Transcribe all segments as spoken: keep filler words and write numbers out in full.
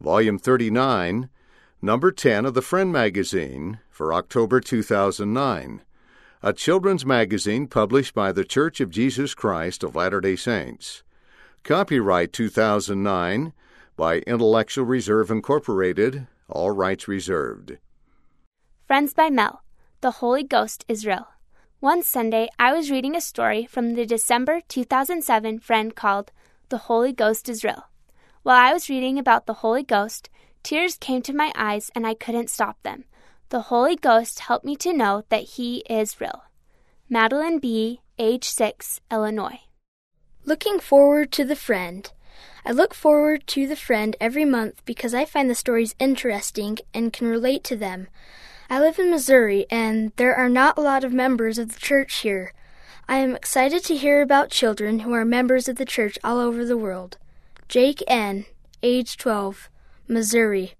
Volume thirty-nine, Number ten of the Friend magazine for October two thousand nine, a children's magazine published by the Church of Jesus Christ of Latter-day Saints. Copyright two thousand nine by Intellectual Reserve Incorporated, all rights reserved. Friends by Mel, The Holy Ghost is Real. One Sunday, I was reading a story from the December two thousand seven Friend called The Holy Ghost is Real. While I was reading about the Holy Ghost, tears came to my eyes and I couldn't stop them. The Holy Ghost helped me to know that He is real. Madeline B., age six, Illinois. Looking forward to the Friend. I look forward to the Friend every month because I find the stories interesting and can relate to them. I live in Missouri, and there are not a lot of members of the church here. I am excited to hear about children who are members of the church all over the world. Jake N., age twelve, Missouri.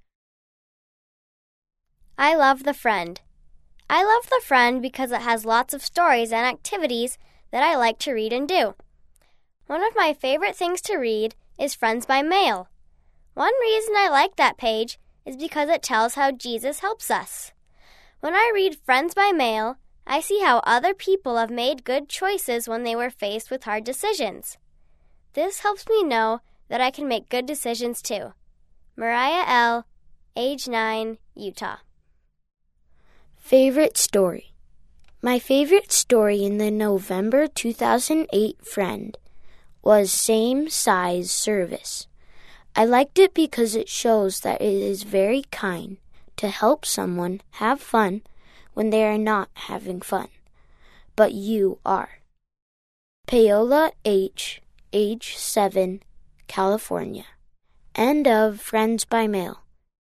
I love the Friend. I love the Friend because it has lots of stories and activities that I like to read and do. One of my favorite things to read is Friends by Mail. One reason I like that page is because it tells how Jesus helps us. When I read Friends by Mail, I see how other people have made good choices when they were faced with hard decisions. This helps me know that I can make good decisions too. Mariah L., age nine, Utah. Favorite story. My favorite story in the November two thousand eight Friend was Same Size Service. I liked it because it shows that it is very kind to help someone have fun when they are not having fun, but you are. Paola H., age seven, California. End of Friends by Mail.